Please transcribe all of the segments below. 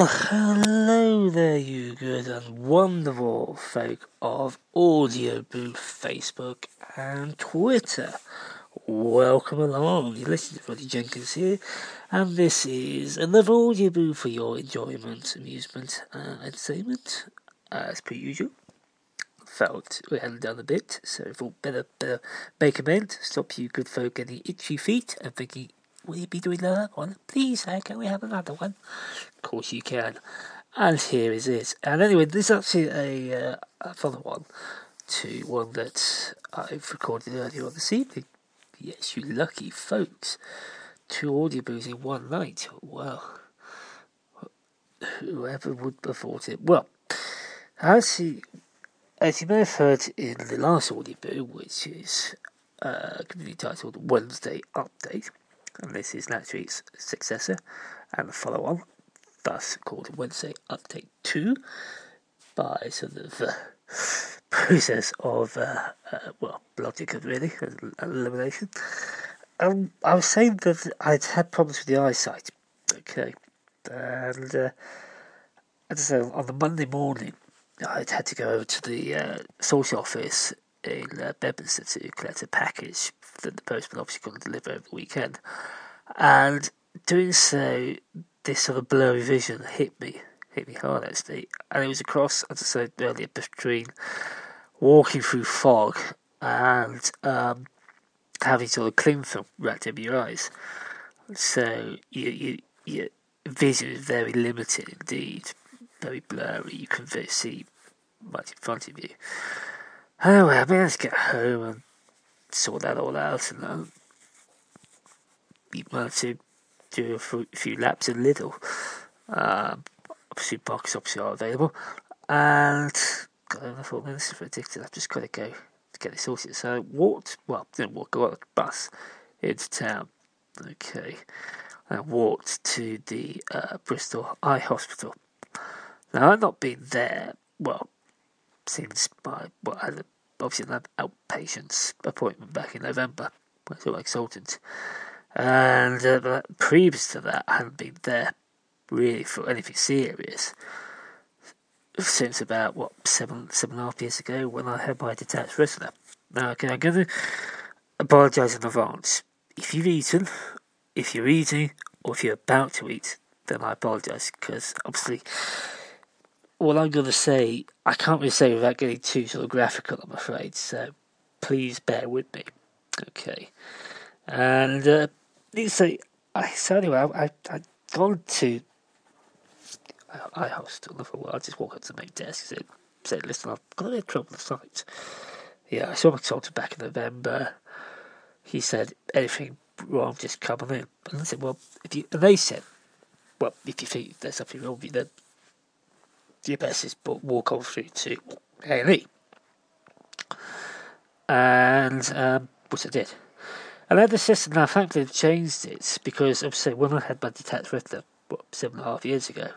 Well, hello there, you good and wonderful folk of Audio Booth, Facebook and Twitter. Welcome along. You listen to Roddy Jenkins here, and this is another Audio Booth for your enjoyment, amusement, entertainment, as per usual. Felt we hadn't done a bit, so I thought better make amends, stop you good folk getting itchy feet and thinking, will you be doing another one? Please, can we have another one? Of course you can. And here is it. And anyway, this is actually a follow-on to one that I've recorded earlier on this evening. Yes, you lucky folks. 2 audiobooks in one night. Well, whoever would have thought it? Well, as you may have heard in the last audiobook, which is completely titled Wednesday Update, and this is naturally its successor and the follow-on, thus called Wednesday Update 2, by sort of process of, logic and really, elimination. I was saying that I'd had problems with the eyesight, okay, and as I said, on the Monday morning, I'd had to go over to the social office in Bedminster to collect a package that the postman obviously couldn't deliver over the weekend. And doing so, this sort of blurry vision hit me hard actually. And it was across, as I said earlier, between walking through fog and having sort of cling film wrapped over your eyes. So your vision is very limited indeed. Very blurry, you can see right in front of you. Anyway, I managed to get home and sort that all out, and we managed to do a few laps at Lidl. Supermarkets obviously are available, and I thought, man, this is ridiculous. I've just got to go to get this sorted. So I didn't walk, I got the bus into town. Okay, and I walked to the Bristol Eye Hospital. Now, I've not been there, since I had obviously an outpatient's appointment back in November, when I saw my consultant. And previous to that, I hadn't been there really for anything serious since about, 7.5 years ago, when I had my detached retina. Now, okay, I'm going to apologise in advance. If you've eaten, if you're eating, or if you're about to eat, then I apologise, because obviously what I'm going to say, I can't really say without getting too sort of graphical, I'm afraid, so please bear with me. Okay. And, I'd gone to Eye Hospital for a while. I just walked up to the main desk and said, listen, I've got a bit of trouble with sight. Yeah, I saw my consultant back in November. He said, anything wrong, just come on in. And I said, they said, if you think there's something wrong with you, then your best is walk on through to A&E. And, which I did. And then the system, now thankfully they've changed it, because obviously when I had my detached retina, 7.5 years ago,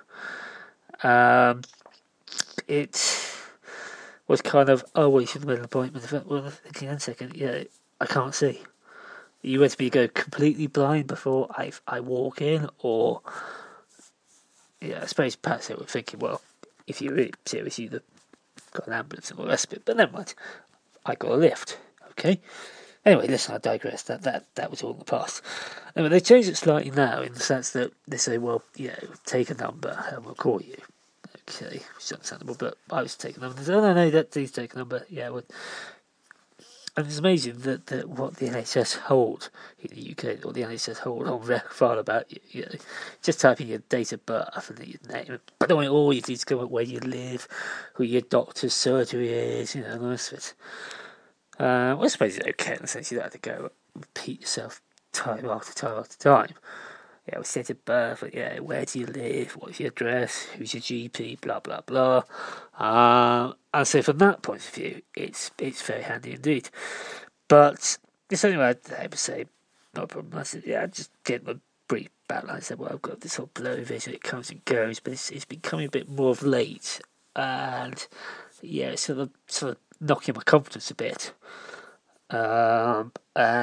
it was kind of, you should have made an appointment. Well, hang on a second, I can't see. You want me to go completely blind before I walk in, or, I suppose perhaps they were thinking, if you're really serious, you'd have got an ambulance and all the rest of it, but never mind. I got a lift, okay? Anyway, listen, I digress. That was all in the past. Anyway, they changed it slightly now in the sense that they say, take a number and we'll call you. Okay, which is understandable, but I was taking a number. They said, no, please take a number. Yeah, and it's amazing that what the NHS hold in the UK, or the NHS hold on file about you, just type in your date of birth and your name. But don't all you need to go up where you live, who your doctor's surgery is, and the rest of it. I suppose it's okay in the sense you don't have to go repeat yourself time after time after time. What's your date of birth, where do you live, what's your address, who's your GP, blah, blah, blah. And so from that point of view, it's very handy indeed. But it's anyway, I would say, not a problem. I said, I just get my brief battle. I said, I've got this whole blurry vision, it comes and goes, but it's becoming a bit more of late. And, it's sort of knocking my confidence a bit. And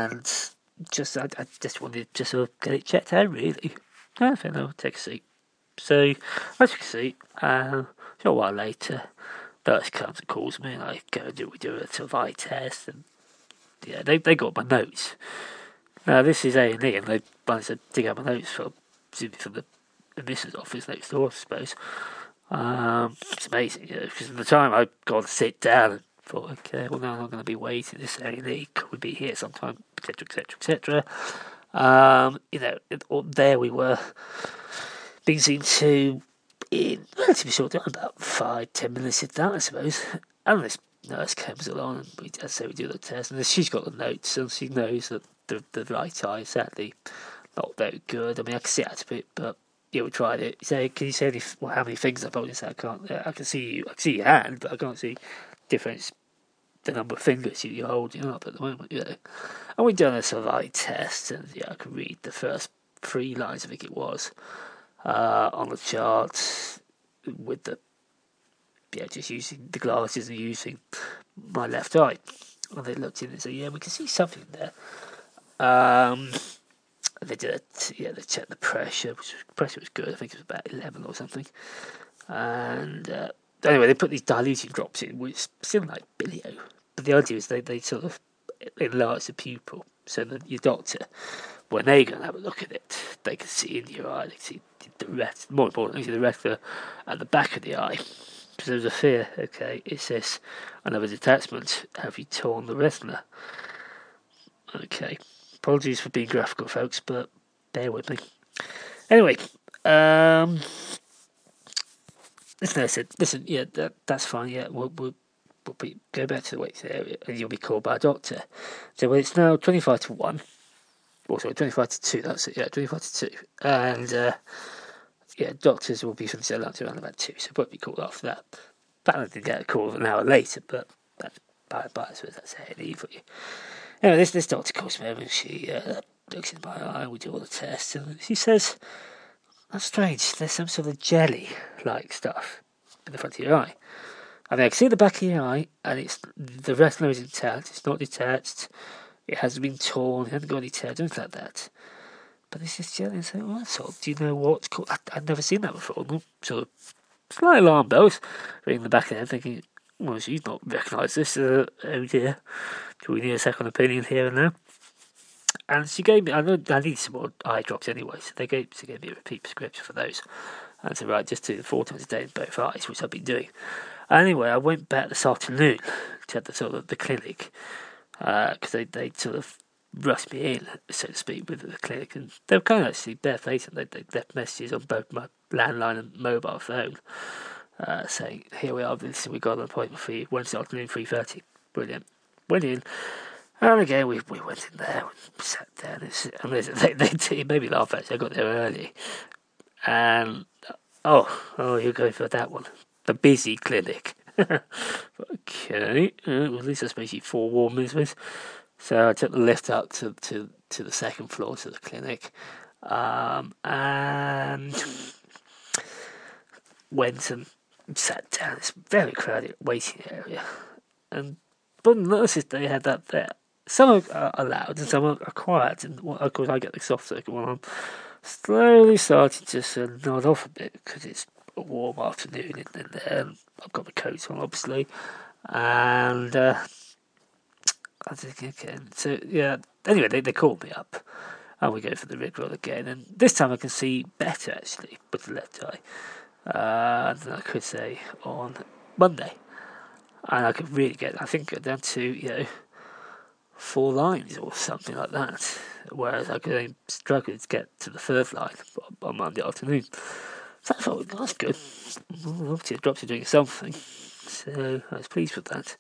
I just wanted to sort of get it checked out, really. I think I'll take a seat. So, as you can see, a short while later, nurse comes and calls me, and I go and we do a sort of eye test, and yeah, they got my notes. Now, this is A&E, and they managed to dig out my notes from the admissions office next door, I suppose. It's amazing, because at the time I got to sit down and thought, okay, well, now I'm not going to be waiting this A&E, could we be here sometime, etc., etc., etc. There we were, being seen to in relatively short time, about 5-10 minutes of that, I suppose. And this nurse comes along, and we do the test, and she's got the notes, and she knows that the right eye is sadly not very good. I mean, I can see out of it, but yeah, we tried it. So, can you say how many fingers I've got? I can't. I can see your hand, but I can't see the number of fingers you're holding up at the moment. And we've done a sort of eye test, and I could read the first 3 lines, I think it was, on the chart with just using the glasses and using my left eye. And they looked in and said, we can see something there. They did they checked the pressure, pressure was good. I think it was about 11 or something. And anyway, they put these diluting drops in, which seemed like bilio. But the idea is they sort of enlarge the pupil, so that your doctor, when they go and have a look at it, they can see in your eye, they can see the retina, more importantly, the retina at the back of the eye. Because there was a fear, okay, is this another detachment? Have you torn the retina? Okay, apologies for being graphical, folks, but bear with me. Anyway, I said, listen, that's fine, we'll go back to the waiting area, and you'll be called by a doctor. So it's now 25 to 1. Oh, sorry, 25 to 2, that's it, 25 to 2. And, doctors will be finishing their lunch around about 2, so probably called after that. But I didn't get a call an hour later, but that's by I suppose that's A&E for you. Anyway, this doctor calls me over, and she looks in my eye, we do all the tests, and she says, that's strange, there's some sort of jelly-like stuff in the front of your eye. I mean, I can see the back of your eye, and the retina is intact, it's not detached, it hasn't been torn, it hasn't got any tears, anything like that. But this is jelly, and so, do you know what's called? I'd never seen that before. Sort of slight alarm bells ringing the back of there, thinking, well, she's not recognised this. Oh dear, do we need a second opinion here and now? And she gave me, I know I need some more eye drops anyway, so she gave me a repeat prescription for those. And said, right, just do 4 times a day in both eyes, which I've been doing. Anyway, I went back this afternoon to the clinic, because they sort of rushed me in, so to speak, with the clinic, and they were kind of actually barefaced, and they left messages on both my landline and mobile phone, saying, here we are, we got an appointment for you Wednesday afternoon, 3:30. Brilliant. Went in, and again we went in there and sat down, and they made me laugh actually. I got there early, and you're going for that one, the busy clinic. Okay, well, at least I suppose you forewarned me. So I took the lift up to the second floor to the clinic, and went and sat down. It's a very crowded waiting area, but the nurses, they had that there. Some are loud and some are quiet, and of course I get the soft circuit when I'm slowly starting to nod off a bit because it's a warm afternoon in there. I've got my coat on, obviously, and I think again. So anyway, they called me up, and we go for the rigour again. And this time I can see better actually with the left eye than I could say on Monday, and I could really go down to 4 lines or something like that. Whereas I could only struggle to get to the 3rd line on Monday afternoon. So I thought, that's good. Obviously, the drops are doing something. So I was pleased with that.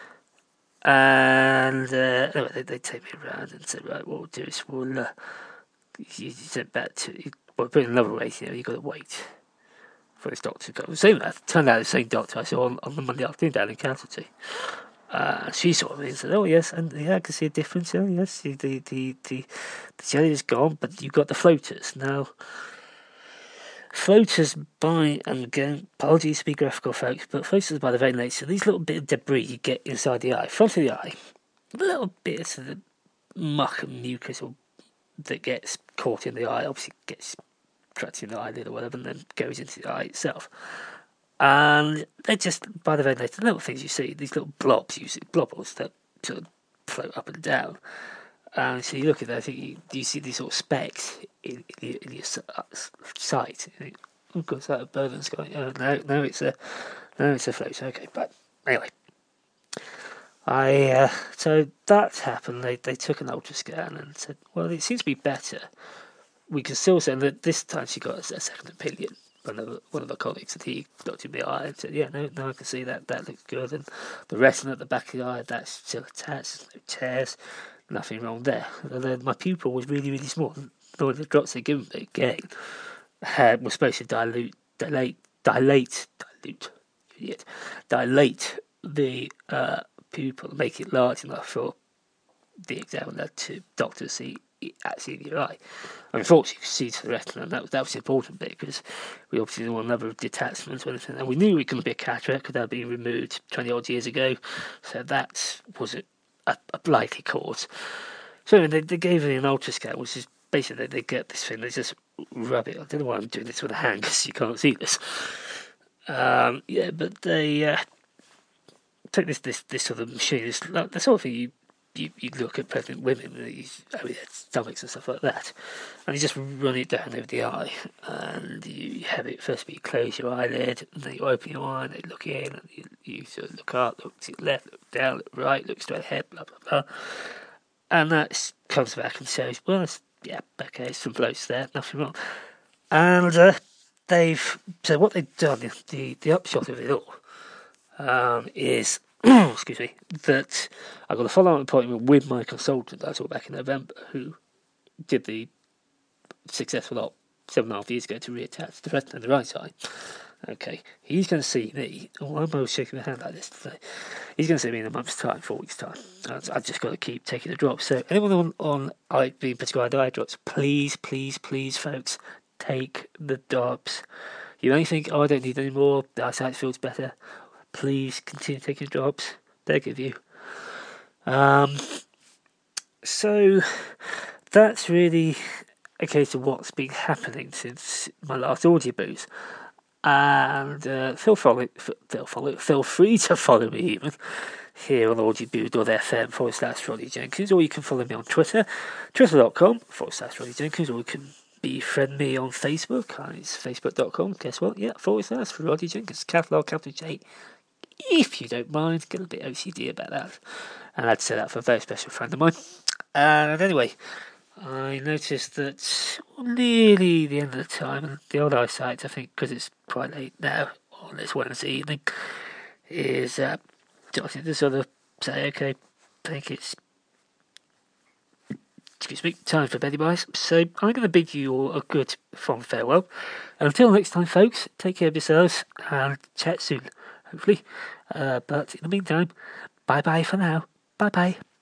And anyway, they take me around and said, right, what we'll do is you sent back to, put in another way, you've got to wait for this doctor to come. Same that turned out the same doctor I saw on the Monday afternoon down in Casualty. She saw me and said, oh yes, and I can see a difference. Oh yes, the jelly is gone, but you've got the floaters now. Floaters by, and again, apologies to be graphical, folks, but floaters by the very nature, these little bit of debris you get inside the eye, front of the eye, little bits of the muck and mucus that gets caught in the eye, obviously gets obstructing the eyelid or whatever, and then goes into the eye itself. And they're just, by the very nature, the little things you see, these little blobs, blobbles that sort of float up and down. And so you look at that, I think you see these sort of specks in your sight. You think, oh God, is that a bird in the sky? Oh, no, it's a float. Okay, but anyway. So that happened. They took an ultrascan and said, well, it seems to be better. We can still say that this time she got a second opinion. One of our colleagues, and he looked in the eye and said, yeah, no, I can see that looks good. And the retina at the back of the eye, that's still attached, there's no tears, nothing wrong there. And then my pupil was really, really small. All the drops they'd given me, again, were supposed to dilate the pupil, make it large enough for the examiner doctor to see actually in your eye. And unfortunately, you could see to the retina, and that was the important bit, because we obviously didn't want another detachment or anything. And we knew it was going to be a cataract because that had been removed 20 odd years ago, so that was a likely cause. So they gave me an ultrascan, which is basically they get this thing, they just rub it. I don't know why I'm doing this with a hand because you can't see this. But they take this sort of machine. It's like the sort of thing you look at pregnant women with their stomachs and stuff like that, and you just run it down over the eye, and you have it first. You close your eyelid, and then you open your eye, and they look in, and you sort of look up, look to your left, look down, look right, look straight ahead, blah blah blah, and that comes back and says, well, okay, some floats there, nothing wrong, and so what they've done, the upshot of it all, is excuse me, that I got a follow-up appointment with my consultant I saw back in November, who did the successful op 7.5 years ago to reattach the retina in the right eye. Okay, he's going to see me. Oh, I'm always shaking my hand like this today. He's going to see me in a month's time, 4 weeks' time. I've just got to keep taking the drops. So anyone on being prescribed eye drops, please, folks, take the drops. You may think, I don't need any more, the eyesight feels better. Please continue taking drops. They'll give you. So that's really a case of what's been happening since my last audio booze. And feel free to follow me even here on audiobooze.fm/Roddy Jenkins, or you can follow me on Twitter, twitter.com/Roddy Jenkins, or you can befriend me on Facebook. It's facebook.com, guess what? Yeah, /Roddy Jenkins, capital J. If you don't mind, get a bit OCD about that. And I'd say that for a very special friend of mine. And anyway, I noticed that nearly the end of the time, and the old eyesight, I think, because it's quite late now on this Wednesday evening, is starting to sort of say, okay, I think it's time for beddy buys. So I'm going to bid you all a good fond farewell. And until next time, folks, take care of yourselves and chat soon, hopefully. But in the meantime, bye-bye for now. Bye-bye.